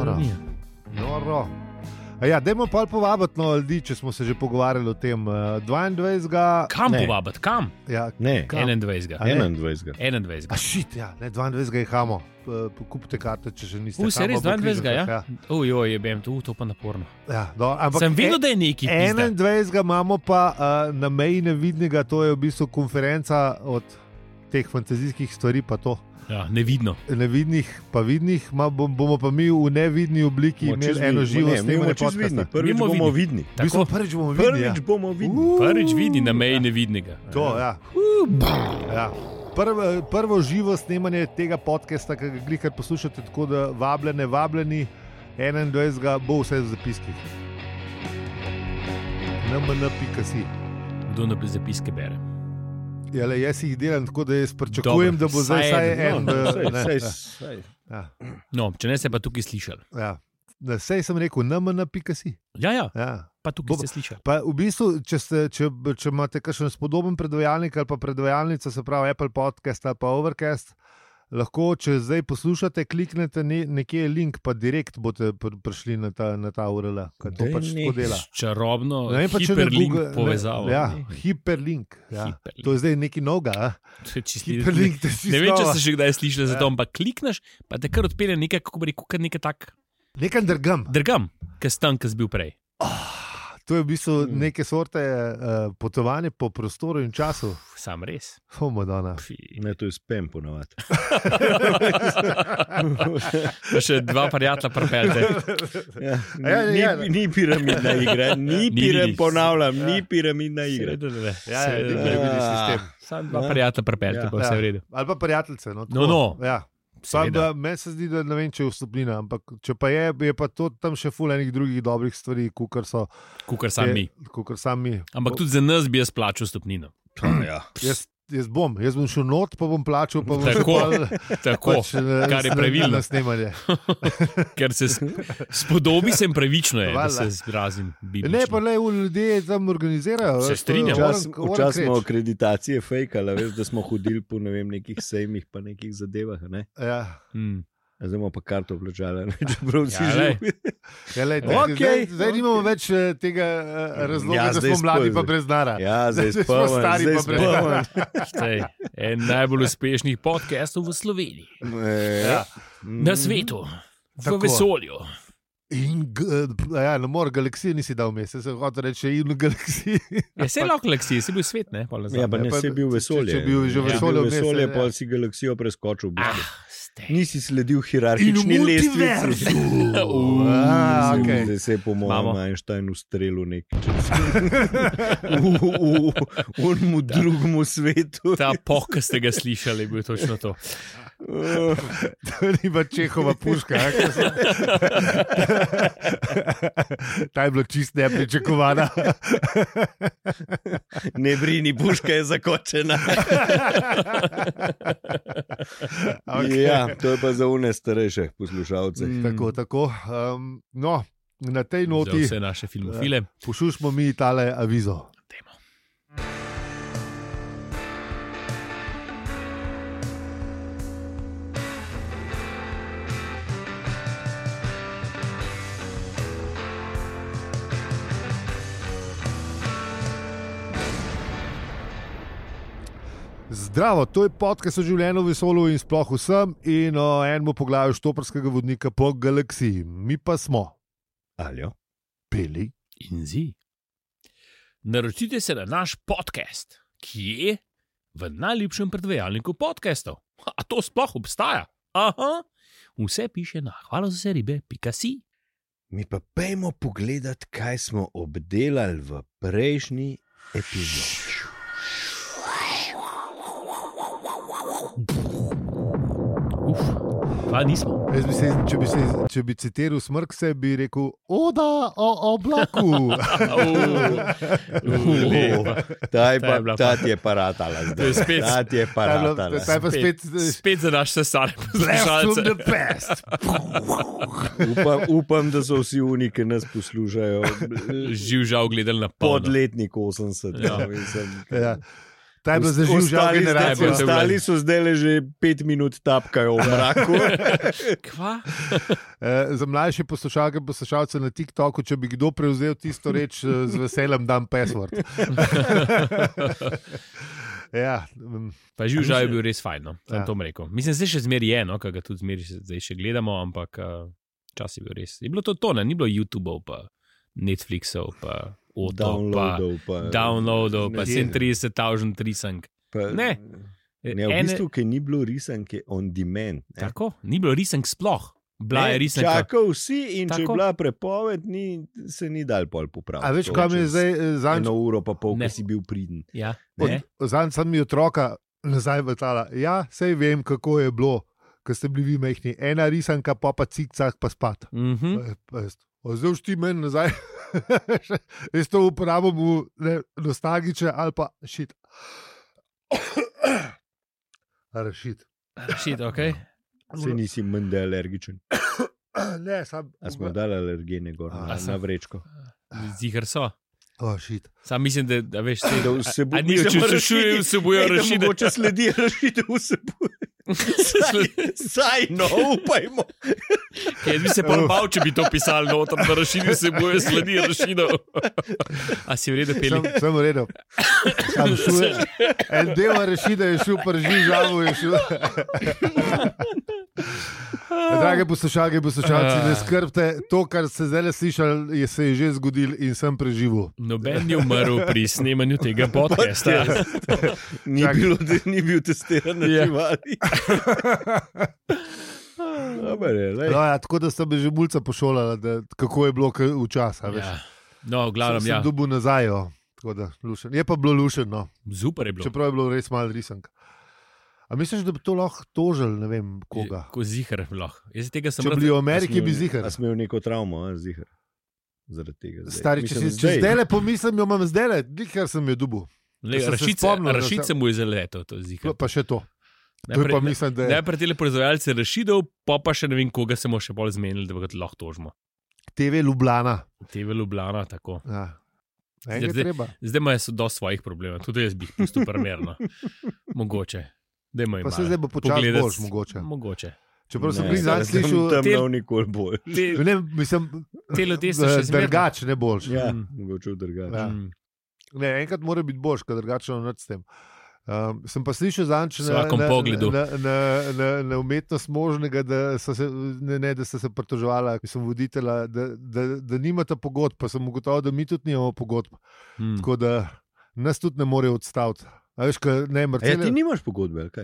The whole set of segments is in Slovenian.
Noro. Ja, dajmo pa povabiti ljudi, če smo se že pogovarjali o tem. 22. Kam povabiti? Kam? Ja, Ne, kam? 21. 21. Shit, ja, ne, 22. Jehamo. Kupite karte, če še niste. Se res 22. Ja? Ujoj, jebem, to pa naporno. Ja, ampak sem videl, da je neki pizda. 21. imamo pa na meji nevidnega, to je v bistvu konferenca od teh fantazijskih stvari, pa to. Ja, nevidno. Nevidnih, pa vidnih, bomo pa mi v nevidni obliki imeli eno živo snemanje podcasta. Prvič bomo vidni. Prvič bomo vidni. Prvič bomo vidni. Prvič vidni na meji nevidnega. To, ja. Ja. Prvo živo snemanje tega podcasta, ki ga glikar poslušate, tako da vabljeni, 21. bo vse v zapiskih. nmn.si. Kdo na zapiske bere? Jale, jaz jih delam tako, da jaz pričakujem, da bo zdaj vsaj en. No, če ne se pa tukaj slišali. Ja. Sej sem rekel, nmn.si. Ja, pa tukaj ste slišali. Pa v bistvu, če imate kakšen spodoben predvajalnik ali pa predvajalnica, se pravi Apple Podcast ali pa Overcast, lahko, če zdaj poslušate, kliknete nekje link, pa direkt boste prišli na ta URL, kaj to pač tako dela. Čarobno, hiperlink povezavo. Ja, hiperlink. Ja. To je zdaj nekaj novega. Hiperlink, ne vem, če ste še kdaj slišali za to, ampak klikneš, pa te kar odpelje nekaj, kako bi rekel, kar nekaj tak. Nekaj drgam. Drgam, kaj stan, kaj si bil prej. To je v bistvu neke sorte potovanje po prostoru in času. Sam res. Madonna. Ne, to je spam ponovadi. Še dva prijatelja pripeljte. Ni piramidna igra, ni piramidna igra. Ja, ni piramidni sistem. Sam dva prijatelja pripeljte, pa vse v redu. Ali pa prijateljce. No. Ja. Meni se zdi, da ne vem, če je vstopnina, ampak če pa je pa to tam še ful enih drugih dobrih stvari, kukar sam mi. Ampak tudi za nas bi jaz plačal vstopnino. Ja. Jaz bom šel not, pa bom plačal, pa bom tako, kar je pravilno. Ker se spodobi sem pravično je, da se izrazim biblično. Ne, pa ljudje tam organizirajo. Se strinjam. Včasih smo akreditacije fejkali, veš, da smo hodili po nekih sejmih pa nekih zadevah. Ne? Ja. Zdaj imamo pa karto vplačali, čeprav si živi. Zdaj nimamo več tega razloga, da smo mladi pa brez dara. Ja, zdaj smo stari pa brez dara. En najbolj uspešnih podcastov v Sloveniji. Na svetu, v vesolju. Na mor galaksije nisi dal mesta, se hoče reči in v galaksiji. Se je lahko galaksije, si bil svet, ne? Ja, pa ne, si bil vesolje. Če bil že vesolje, pa si galaksijo preskočil. Nisi sledil hierarhični lestvici. Zdaj se je po mojem Einsteinu strelil nekaj. Onmu drugemu svetu. Ta poh, ki ste ga slišali, je bil točno to. To ni pa Čehova puška. Ta je bilo čist nepričakovana. Ne brini, puška je zakočena. Ja, to je pa za une starejše poslušalce. Tako. No, na tej noti za vse naše filmofile poslušamo mi tale avizo. Zdravo, to je podcast o življenju v vesolju in sploh vsem in o enemu poglavju štoparskega vodnika po galaksiji. Mi pa smo Aljo, Peli in Zi. Naročite se na naš podcast, ki je v najljubšem predvajalniku podcastov. A to sploh obstaja? Aha, vse piše na hvalazaseribe.si. Mi pa pejmo pogledat, kaj smo obdelali v prejšnji epizodi. Pa nismo. Če bi citiral Smrkse, bi rekel Oda o oblaku. Ta ti je paratala zdaj. Ta ti je paratala. Ta je pa spet za naš sesar. Upam, da so vsi oni, ki nas poslušajo, živžal gledali na polno. Podletnik 80. Ja. Ta je bil zaživ žal generacija. Ostali so zdaj že 5 minut tapkajo v mraku. Kva? Za mlajše poslušalke, poslušalce na TikToku, če bi kdo prevzel tisto reč, z veseljem dam password. Ja, Pa živ žal je bil res fajn, no. Ja. To bom rekel. Mislim, zdaj še zmeri je, no, kaj ga tudi zmeri zdaj še gledamo, ampak čas je bil res. Je bilo to, ne, ni bilo YouTubeov, pa Netflixov, pa downloadov, pa 37,000 risank. Ne. Ne, v bistvu, ki ni bilo risanke on demand. Ne? Tako, ni bilo risank sploh. Bila je risanka. Čakal vsi in če je Tako. bila prepoved, se ni dal pol popraviti. a veš, kam je zdaj zanj? 1 uro pa pol, Ne. ko si bil priden. Ja, ne. Zanj sem mi otroka nazaj vrtala. Ja, sej vem, kako je bilo, ko ste bili vi majhni. Ena risanka, pa cikcak, pa spat. Zdaj už ti meni nazaj. Jaz to uporabljam v nostalgiče ali pa šit. Rašit. Shit, ok. Se nisi menda alergičen. Ne, sam. A smo dali alergene gor na vrečko. Zihar so. Šit. Sam mislim, da veš, Da vsebuje- a ni mislim, očešuje vsebujo Ej, da rašide. mogoče sledi rešitev vsebuje. Saj, no, upajmo. Jaz bi se pa bal, če bi to pisali noter, da rašidi vsebujo sledi rašidov. A si v redu peli? Sem v redu. Sam šuje. En del rešide je šel, prži žavu je šel. Drage poslušalke, poslušalci, ne skrbte, to, kar ste zdaj slišali, se je že zgodilo in sem preživel. Noben ni umrl pri snemanju tega podcasta. Ni bil testiran na Ja. živali. Dobar je, lej. No, ja, tako da sem me že mulca pošolala, kako je bilo včasih. Ja. No, v glavnem, Sem ja. dobil nazaj. Tako da, lušen. Je pa bilo lušeno, Super je bilo. čeprav je bilo res malo risank. A misliš, da bi to lahko tožil, ne vem koga? Ko zihar lahko. Jaz tega sem Če bi bili v Ameriki, bi zihar. A smo imeli neko travmo, zihar. Zaradi tega. zdaj. Stari, če Mislim, si zdaj le pomislim, jo imam zdaj le, nikar sem jo dubil. Da sem se spomnil, da Rašid sem- se mu je zaletel, to zihar. Pa še to. To je pa mislim, da je. Najprej tele proizvajalce rašidov, pa še ne vem, koga se bomo še bolj zmenili, da ga lahko tožimo. TV Ljubljana. TV Ljubljana, tako. Ja. Zdaj- Enega treba. Zdaj imajo do svojih problemov, tudi jaz bi jih pustil primerno. Mogoče. Dajmo jim Pa se malo zdaj bo počasi pogledati. boljš, mogoče. Mogoče. Čeprav sem Ne, bil zadnjič slišal, tam Te- ne bo nikoli bolj. ne, mislim, Te ljudje so še zmeraj. drugač, ne boljš. Ja, Mm. mogoče drugače. Ja. Mm. Ne, enkrat mora biti boljš, ker drugače ne s tem. Sem pa slišal zadnjič Vsakom pogledu. na umetnost možnega, da so se, da so se pritoževali, ki sem voditelja, da nimata pogodb, pa sem ugotovil, da mi tudi nimamo pogodb. Mm. Tako da nas tudi ne morejo odstaviti. A veš, ne, Ja, ti Marcel. nimaš pogodbe, ali kaj?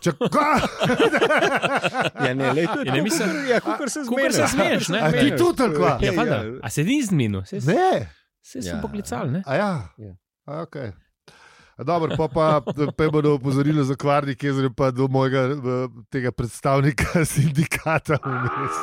Ja, ne, lej, to je Ja, ne, tako, mislim- kakor- ja, kakor se Kakor se zmeniš, ne? A ti tudi ali kva? Ja, pa da. A se ni zmenil? Se Ne, so Ja. poklicali, ne? a ja. Ja. A, okay. Dobro, pa bodo opozorili za kvarnik, jaz pa do mojega tega predstavnika sindikata vmes.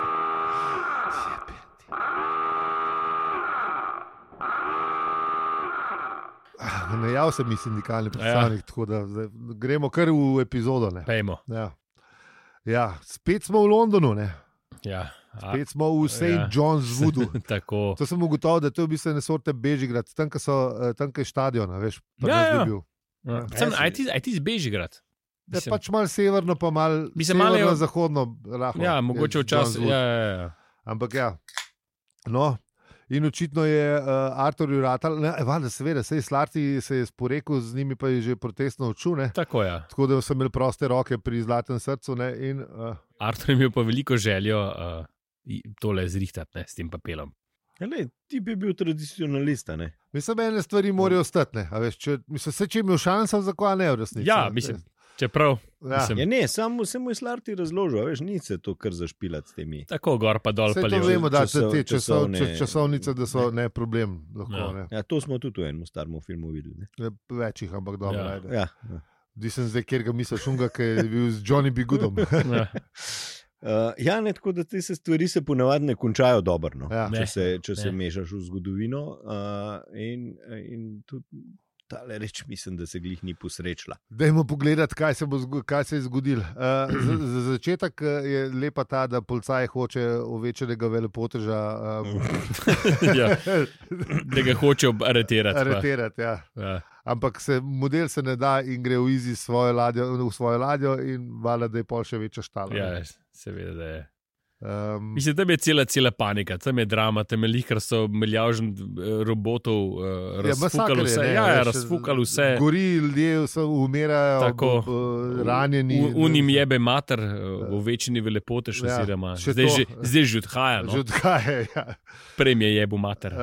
Najav se mi sindikalni predstavnik, tako da zdaj gremo kar v epizodo. Ne. Pejmo. Ja. Ja, spet smo v Londonu, ne. Ja. Spet smo v St. Ja. John's Woodu. Tako. To sem ugotovil, da to je v bistvu ne sorte Bežigrad, tam je stadion, veš, pa Ja, nas ja. bi bil. Ja. Sem, aj ti z Bežigrad. Je Mislim- pač malo severno, pa malo Mislim, malo je- zahodno. Rahlo, Ja, mogoče je včasih. John's Wood. Ja. Ampak ja. No, in očitno je Artur Juratal, valjda, seveda, sej Slarti se je sporekel, z njimi pa je že protestno odšel, ne. Tako je. Ja. Tako da so imeli proste roke pri Zlatem srcu. Ne, in, Artur je imel pa veliko željo tole zrihtati, ne, s tem papelom. Ja, lej, ti bi bil tradicionalista, ne? mislim, ene stvari morajo ostati. Ne, a veš, če je imel šanso, zakaj ne v resnici. Ja, ne. mislim, čeprav. Ja. Mislim, Ja, ne, samo se mu je Slarti razložil, veš, ni se to kar zašpilati s temi. tako gor pa dol Saj pa to levo. vemo, da časov- te časovne- časovnice, da so ne problem. Lahko, Ja. ne. Ja, to smo tudi v enem starem filmu videli. Ne? Večjih, ampak dobro. Ja. Ja. Ja, ja. Di sem zdaj, kjer ga misliš, unga, ki je bil z Johnny B. Goodom. Ja. Ja, ne, tako da te stvari se ponavadi ne končajo dobro, no, Ja. če se Ne. mešaš v zgodovino. In tudi tale reč mislim, da se glih ni posrečila. Dajmo pogledati, kaj se je zgodilo. Za začetek je lepa ta, da policaj hoče ovečenega velepoteža. Ja. Da ga hoče aretirati. Ja. Ampak model se ne da in gre v svojo ladjo in vala, da je pol še večja štala. Ja, seveda, da je. Mislim, da je cela panika, tam je drama, tam je lihkar so milijavžen robotov razfukali vse. Razfukali vse. Gori, ljudje umirajo, ranjeni. Unim jebe mater, v večini velepotež, oziroma zdaj že odhaja. Že odhaja, ja. Prej mi je jebu mater.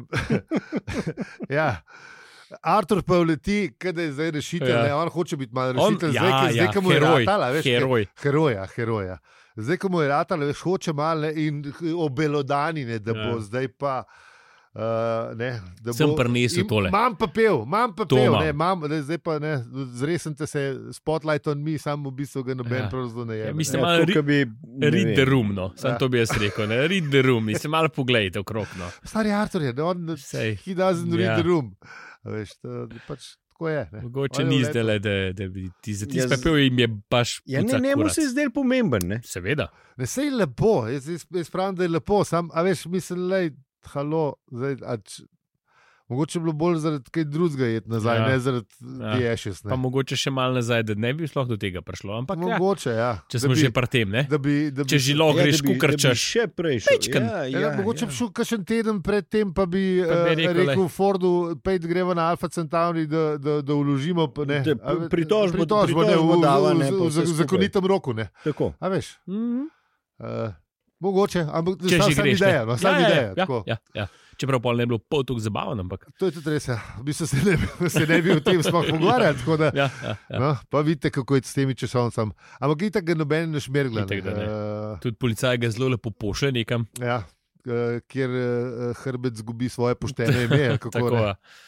Ja. Artur pa vleti, kada je zdaj rešitelj, on hoče biti malo rešitelj, zdaj ko mu je ratala, veš, heroja. Zdaj, ko mu je ratala, veš, hoče malo in obelodanine, da bo zdaj pa, da bo... Sem prinesel tole. Mam pa pel, zdaj pa ne, zresente se spotlight on me, samo v bistvu ga noben pravzaprav ne je. Mislim, malo read the room, no, sam to bi jaz rekel, ne, read the room, mislim, malo pogledajte okrog, no. Stari Artur je, he doesn't read the room. Veš, to pač tako je. Mogoče ni zdaj, da bi ti zapel in je baš njemu se je zdaj pomemben, ne? Seveda. Ne, sej lepo, jaz pravim, da je lepo, sam, a veš, mislim, lej, halo, zdaj, mogoče bilo bolj zaradi kaj drugega jeti nazaj, ne zaradi diešes. Pa mogoče še malo nazaj, da ne bi sploh do tega prišlo, ampak mogoče, če smo že pri tem, ne? Če žilo greš, kukrčaš. Še prej šel. Mogoče bi šel kakšen teden pred tem, pa bi rekel Fordu, pejt gremo na Alfa Centauri, da vložimo pritožbo v zakonitem roku, ne? Tako. A veš? Mogoče, ampak če že greš, sam ideja. Ja. Čeprav pol ne bi bilo pol toliko zabaven, ampak... To je tudi res, ja. V bistvu se ne bi o tem sploh pogovarjali, tako da... Ja. No, pa vidite, kako je s temi časovnicami. Ampak itak ga noben ne šmergla. Tudi policaj ga zelo lepo pošle nekam. Ja, kjer hrbet zgubi svoje poštene ime. Tako,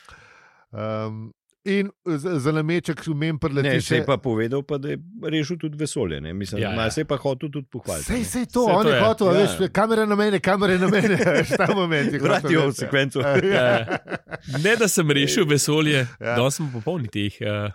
in za nameček umem preleti. Ne, se je pa povedal, pa, da je rešil tudi vesolje. Mislim, se je pa hotel tudi pohvaliti. Sej to, on je hotel, veš, kamere na mene, veš, ta moment. Vratijo v sekvencu. Ne, da sem rešil vesolje, da smo popolni teh.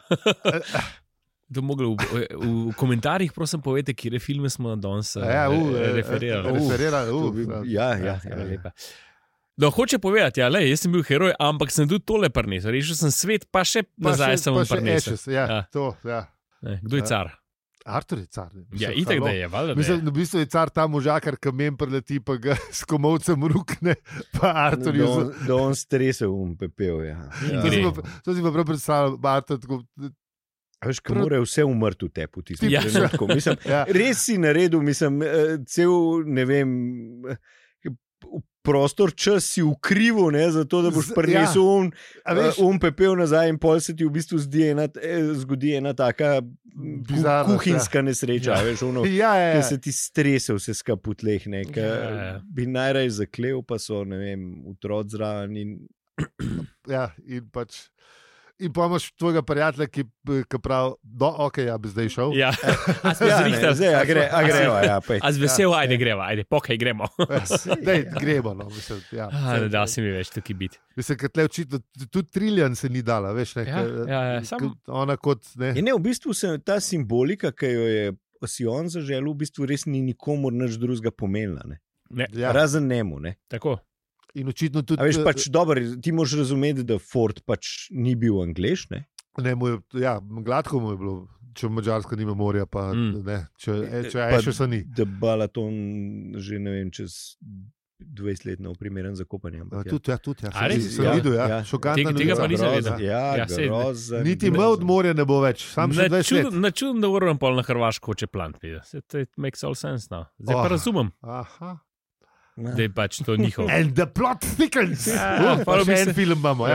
V komentarjih prosim povejte, kire filme smo danes referirali. Ja. Lepa. No, hoče povedati, jaz sem bil heroj, ampak sem tudi tole prinesel. Rešil sem svet, pa še nazaj sem prinesel. Kdo je car? Artur je car. Ja, itak da je, valjda. Mislim, v bistvu je car ta možakar, ki men preleti, pa ga s komovcem rukne, pa Artur je... Da on stresel pepel, ja. To si pa prav predstavljal, Artur tako... Veš, ko mora vse umrti v tepu, tisti trenutku. Mislim, res si naredil, mislim, cel, ne vem... prostor, čas si ukrivil, zato da boš prinesel pepel nazaj in pol se ti v bistvu zgodi ena taka kuhinjska nesreča, veš, ki se ti strese vse skupaj po tleh, bi najraje zaklel, pa so, ne vem, otrok zraven in... Ja, in pač... In pa imaš tvojega prijatelja, ki pravi, bi zdaj šel. Ja, gremo. A z vesel, ajde gremo, pokaj gremo. Gremo, no, mislim. Da si mi več tukaj biti. Mislim, ker tle očitno, tudi Trillian se ni dala, veš, ne. Ona kot, ne. V bistvu se ta simbolika, ki jo je si on zaželil, v bistvu res ni nikomor nič drugega pomenila, ne. Razen njemu, ne. Tako. In očitno tudi... A veš, pač dobro, ti moraš razumeti, da Ford pač ni bil Anglež, ne? Ne, gladko mu je bilo, če Madžarska nima morja, pa ne, če še so ni. Da Balaton že, ne vem, čez 20 let na primeren za kopanje. Tudi, A res? Sem videl, šokantno. Tega pa nisem vedel. Groza. Niti od morja ne bo več, sam še 20 let. Načudno, da moram pol na Hrvaško hoče plant. It makes all sense now. Zdaj pa razumem. Aha. Da je pač to njihov. And the plot thickens. Pa še en film imamo.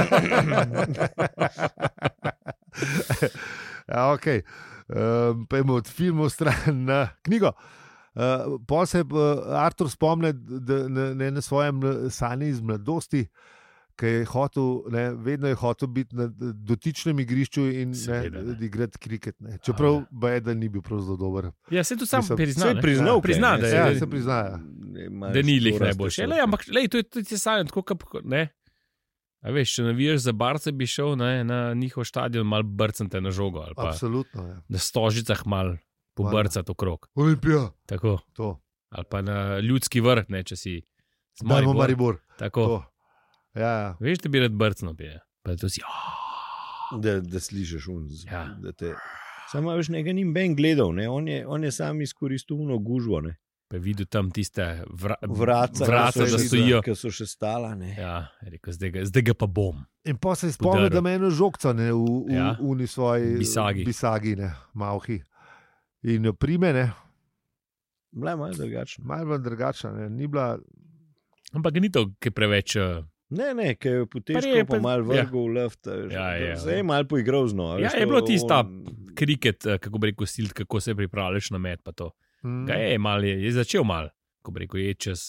Ok. Pojmo od filmov stran na knjigo. Pol se Artur spomne na svojem sanji iz mladosti, ki je hotel, vedno je hotel biti na dotičnem igrišču in igrati kriket. Čeprav da ni bil prav zelo dober. Ja, se tu sam prizna. Prizna, se prizna. Da ni lih najboljši. Ampak to je sanj, tako ne. A veš, če navijaš za Barce, bi šel na njihov stadion malo brcnite na žogo. Absolutno, ja. Na stožicah malo pobrcati okrog. Olimpija. Tako. To. Ali pa na Ljudski vrh, ne, če si z Maribor. Tako. To. Ja. Veš, da bi rad brcno pije. Pa to si... Da slišiš Ja. Samo veš, nekaj ni ben gledal, ne? On je sam izkoristil uno gužvo, ne? Pa je videl tam tiste Vratca, da stojijo. Ki so še stala, ne? Ja, rekel, zdaj ga pa bom. In pa se je spomnil, da me eno žogca ne, Ja. v svoji bisagi, ne, malhi. In jo prime, ne. Bila je malo drugačna. Malo drugačna, ne, ni bila... Ampak ni to, ki preveč... Ne, ki je potežko pa malo vrgel v luft. Zdaj je malo poigral z novo. Ja, je bilo tista kriket, kako bi rekel, stil, kako se pripravljaš na met, pa to. Ga je začel malo, ko bi rekel, je čez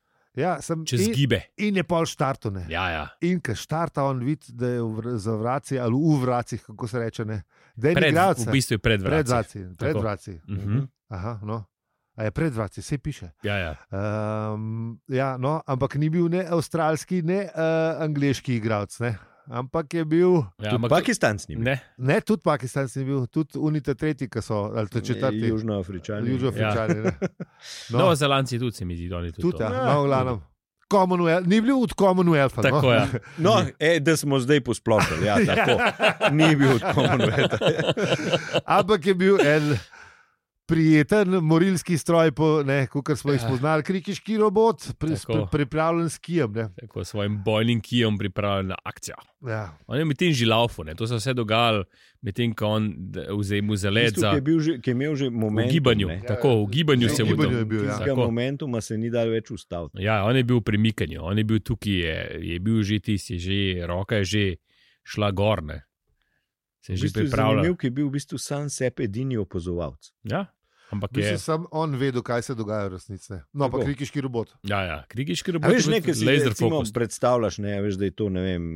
gibe. In je pol štartu, ne. Ja. In ko štarta, on vidi, da je za vraci, ali v vracih, kako se reče, ne. V bistvu je pred vraci. Pred vraci. Aha, no. A je pred vraci, se piše. Ja. Ja, no, ampak ni bil ne avstralski, ne angleški igralec, ne. Ampak je bil... Ja, Pakistanc ni bil. Ne, tudi Pakistanc ni bil, tudi unite tretji, ki so, ali to četrti. Južnoafričani. Ne. No, Zelanci tudi se mi zdi, oni tudi. Tudi, ja, no, glavnem. Ni bil od Commonwealtha. Tako, ja. No, da smo zdaj posplošali, ja, tako. Ni bil od Commonwealtha. Ampak je bil en... prijeten morilski stroj, kot smo jih spoznali, krikiški robot, pripravljen s kijem. Tako, svojim bojnim kijem pripravljen na akcijo. Ja. On je medtem že laufal, to se vse dogajalo, medtem ko on vzel za let. Ki je imel že moment. V gibanju, tako, v gibanju se je vodil. Z tega momentuma se ni dal več ustaviti. Ja, on je bil v premikanju, on je bil tukaj, je bil že tisti, roka je že šla gor, ne. Se je že pripravljal. Zanimiv, ki je bil v bistvu sam sebi edini opozovalec. Ja. Ampak je sam on vedel, kaj se dogaja v resnici. No, pa krikiški robot. Ja, krikiški robot. Veš, nekaj si recimo predstavljaš, ne, veš, da je to, ne vem,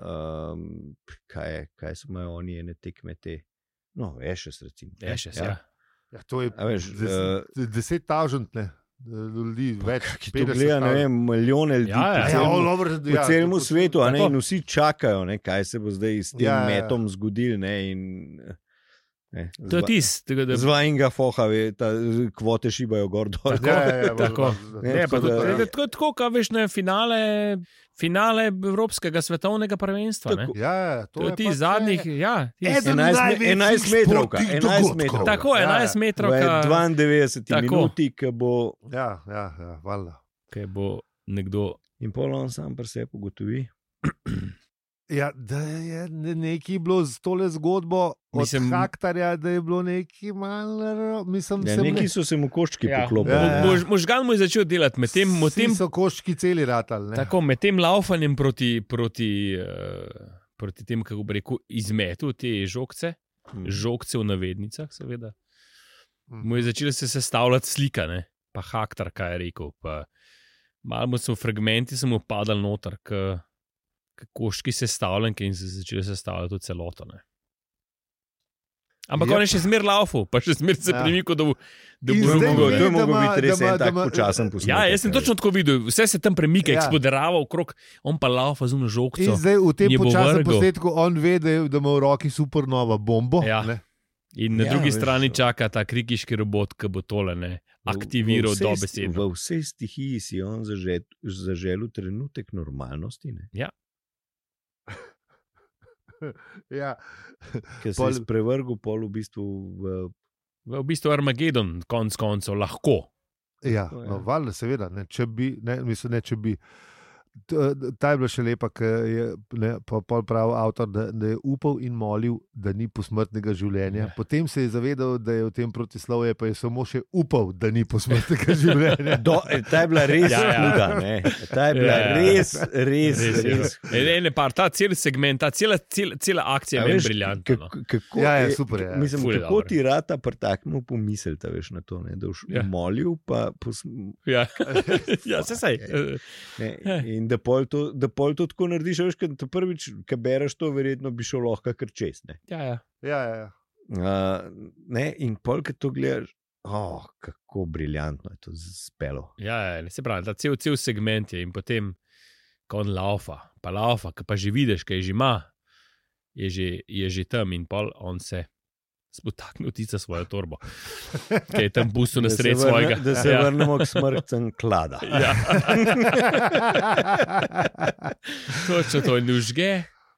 kaj so imajo oni ene tekme te. No, Ashes recimo. Ashes, ja. Ja, to je 10,000, ne. Ljudi, več, ki to gleda, ne vem, milijone ljudi po celem svetu, a ne, in vsi čakajo, ne, kaj se bo zdaj s tem metom zgodil, ne, in... To je tisto. Zva in ga foha, kvote šibajo gor dol. Tako, kot veš, ne, finale Evropskega svetovnega prvenstva. To je tisti zadnjih, 11 metrovka. Tako, 11 metrovka. 92 minuti, ki bo... Ja, valjda. Ki bo nekdo... In pol on sam pri sebi ugotovi. Ja, da je nekaj bilo z tole zgodbo od Haktarja, da je bilo nekaj malo... Neki so se mu koščki poklopili. Možgan mu je začel delati. Vsi so koščki celi ratali. Tako, med tem laufanjem proti tem, kako bi rekel, izmetu te žogce v navednicah, seveda, mu je začela se sestavljati slika, ne? Pa Haktar, kaj je rekel. Pa malo so fragmenti se mu padali noter, koščki sestavljenke in se začeli sestavljati v celoto. Ne. Ampak on je še zmer laufal, pa še zmer se premikal, da bo mogel. To je mogel biti res en tak počasen posnetek. Ja, jaz sem točno tako videl, vse se tam premika, eksplodirava okrog, on pa laufa z uno žogco. In zdaj v tem počasnem posnetku on ve, da ima v roki super nova bombo. Ja. In na drugi strani čaka ta krikiški robot, ki bo tole aktiviral dobesedno. V vsej stihiji si on zaželil trenutek normalnosti. Ne? Ja. Ja. Ker se je sprevrgel pol v bistvu v bistvu Armagedon, konc koncev, lahko. Ja, no, valjda, seveda, če bi. Ta je bila še lepa, ker je pol prav avtor, da je upal in molil, da ni posmrtnega življenja. Potem se je zavedal, da je v tem protislovju, pa je samo še upal, da ni posmrtnega življenja. Ta je bila res huda, ne? Ta je bila res. Ta cel segment, ta cela akcija je briljantna. Ja, super je. Mislim, kako ti rata prtaknil pomisliti, veš, na to, ne? Da boš molil, pa Ja, se saj. In da pol to tako narediš, veš, kad prvič, kad bereš to, verjetno bi šel lahko kar čez. Ja. In pol, kad to gledaš, kako briljantno je to spelo. Ja, se pravi, ta cel segment je in potem, ko on laufa, ki pa že vidiš, kaj že ima, je že tam in pol on se spotaknil tica svojo torbo, ki je tam pustil na sred svojega. Da se vrnemo k smrtcem klada. Ja. Točno to in užge.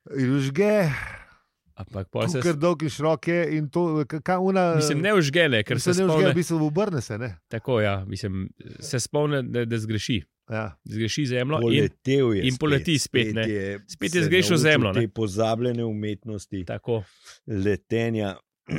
Ampak pa se... Ker dolg in širok je in to, kakavna... Mislim, ne užgene, ker se spomne... Ne užgene, mislim, obrne se, ne? Tako, ja, mislim, se spomne, da zgreši. Ja. Zgreši zemljo in poleti spet, ne? Spet je zgrešil zemljo, ne? Te pozabljene umetnosti. Tako. Letenja.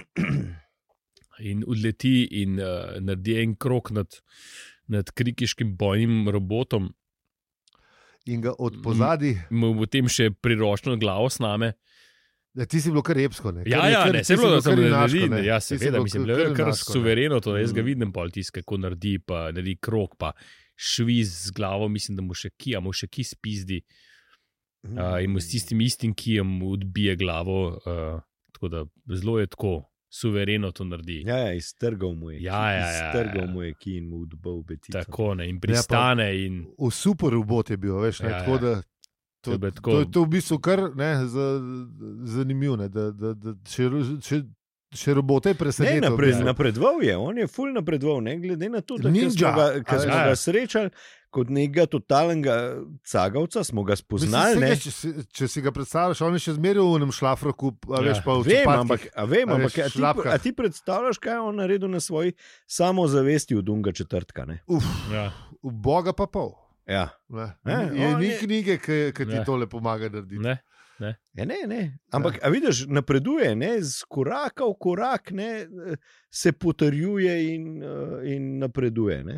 In odleti in naredi en krok nad krikiškim bojnim robotom. In ga od pozadi... Mu potem še priročno glavo sname. Ja, ti si bilo kar epsko, ne? Ne, se bilo, da sem naredil. Ja, seveda, mislim, da je kar suvereno to, jaz ga vidim pol tisto, kako naredi, pa naredi krok, pa šviz z glavo, mislim, da mu še ki spizdi in mu s tistim istim kijem odbije glavo, tako da zelo je tako suvereno to naredi. Ja, iztrgal mu je. Iztrgal mu je ki in mu odbil betico. Tako, ne, in pristane in... V super robot je bil, veš, ne, tako da... To je v bistvu kar zanimivo, da še robote je presenetil. Napredoval je, on je ful napredoval, ne glede na to, da smo ga srečali kot nekega totalnega cagavca, smo ga spoznali. Če si ga predstavljaš, on je še zmeril v enem šlafroku, veš pa v čepatkih. A ti predstavljaš, kaj je on naredil na svoji samozavesti od unga četrtka, ne? Boga pa pol. Ja. Ni knjige, ki ti tole pomaga narediti. Ne. Ampak, a vidiš, napreduje, ne, z koraka v korak, ne, se potrjuje in napreduje. Ne,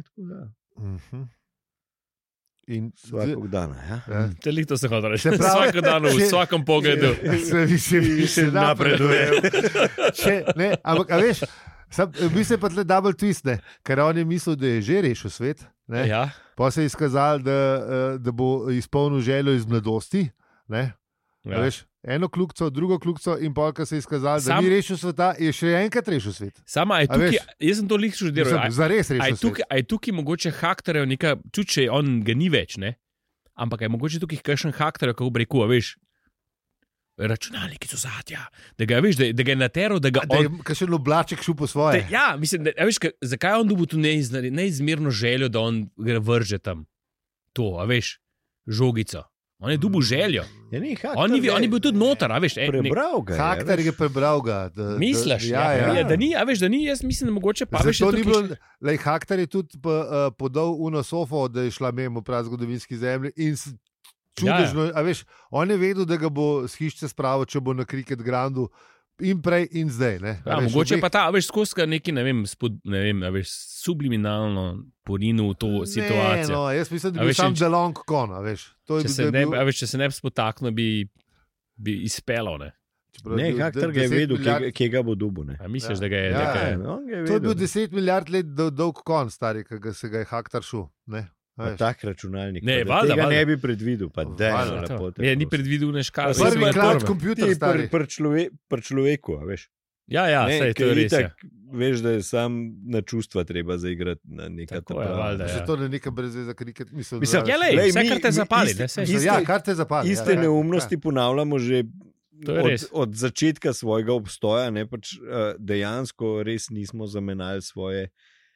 in vsakog dana. Ja? Telito se hoda reči. Vsako dan, v vsakem pogledu. Se napreduje. Ampak, a veš, bi se pa tle double twist, ne, ker on je mislil, da je že rešil svet. Ja. Pa se je izkazal, da bo izpolnil željo iz mladosti. Ja. Veš, eno kljukco, drugo kljukco, in pa se je izkazal, da ni rešil sveta, je še enkrat rešil svet. Sama je tukaj, jaz sem to lih študiral. Zares rešil svet. A je tukaj mogoče hakterjev neka, tudi če on ga ni več, ne? Ampak je mogoče tukaj kakšen hakterjev, kako bi rekel, veš, računalniki so zadja, da ga je nateral, da ga on... Kaj še oblaček šel po svoje. Ja, mislim, veš, zakaj on dobil tu neizmerno željo, da on ga vrže tam? To, a veš, žogico. On je dobil željo. On je bil tudi notar, a veš. Prebral ga je. Hakter je prebral ga. Misliš? Ja. Da ni, a veš, da ni, jaz mislim, da mogoče pa veš. Hakter je tudi podal uno sofo, da je šla mimo prav zgodovinski zemlji in čudežno, a veš, on je vedel, da ga bo s hišče spravil, če bo na Cricket Groundu in prej in zdaj. Ne? Ja, veš, mogoče pa ta, veš, skozi neki, ne vem, veš, subliminalno porinil v to situacijo. No, jaz mislim, da bi sam The Long Con, a veš. Če se ne bi spotaknil, bi izpelal, ne. Ne, Hakter ga je vedel, kje ga bo dobil, ne. A misliš, da ga je? To je bil 10 milijard let dolg kon, stari, ki se ga je Hakter šel, ne. Tak računalnik. Ne, tega ne bi predvidel. Ni predvidel neškar. Prvi cloud computer, stari. Pri človeku, veš. Ja, sej, to je res. Veš, da je sam na čustva treba zaigrati na neka prava. Še to ne neka brezveza kriket. Mislim, vse kar te zapali. Kar te zapali. Iste neumnosti ponavljamo že od začetka svojega obstoja. Dejansko res nismo zamenjali svoje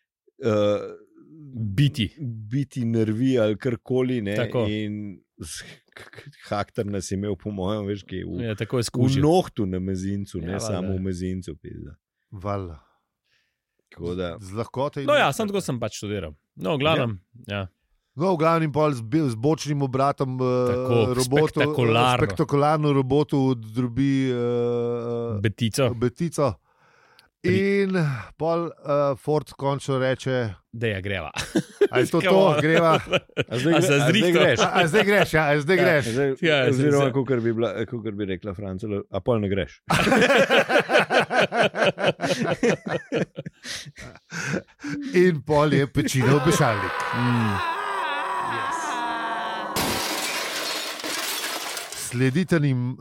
biti nervi ali karkoli, ne, in Hakter nas je imel, po mojem, veš, ki je v nohtu na mezincu, ne samo v mezincu. Valjda. Z lahkote. No ja, samo tako sem pač študiral. No, v glavnem, ja. No, v glavnem pol z bočnim obratom spektakularno robotu drobi betico. In pol Ford končno reče, da je greva. A je to, greva. Zdaj greš. Oziroma, kakor bi rekla Francola, a pol ne greš. In pol je pečina v obešalnik. Sledite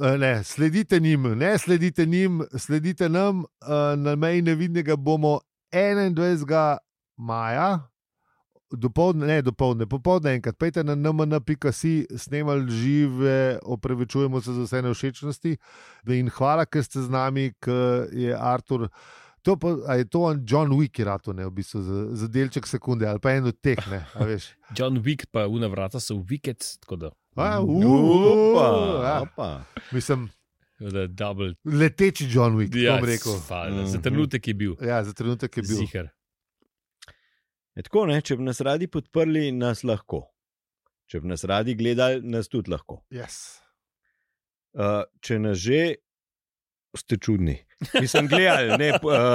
nam, na meji nevidnega bomo 21. maja Popoldne enkrat, pejte na nmn.si, snemali žive, opravičujemo se za vse nevšečnosti in hvala, ker ste z nami, ker je Artur, je to John Wick je rato, ne, v bistvu, za delček sekunde, ali pa eno teh, ne, a veš. John Wick pa una vrata so Wicked, tako da. Mislim, double. Leteči John Wick, bom rekel. Za trenutek je bil. Ja, za trenutek je bil. Ziher. Tako, ne, če bi nas radi podprli, nas lahko. Če bi nas radi gledali, nas tudi lahko. Yes. Če nas že, ste čudni. Nisem gledal, ne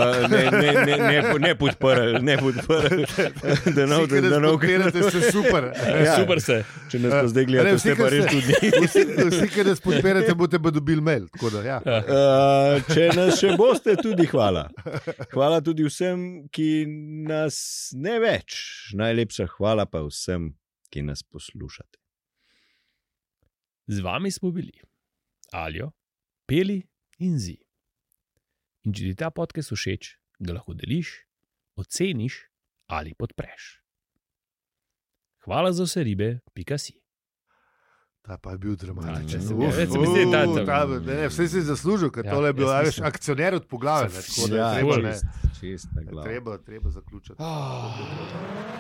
podprl. Da ne ukrenete, ste super. Ja. Super se. Če nas pa zdaj gledate, ste pa res čudni. Vsi, ki nas podperete, boste pa dobili mail. Da, ja. Če nas še boste, tudi hvala. Hvala tudi vsem, ki nas ne več. Najlepša hvala pa vsem, ki nas poslušate. Z vami smo bili Aljo, Peli in Zi. In če ti ta podcast všeč, ga lahko deliš, oceniš ali podpreš. Hvala za vse ribe.si. Ta pa je bil dramatičen. Vse si zaslužil, ker tole je bil akcioner od poglave. Treba zaključiti.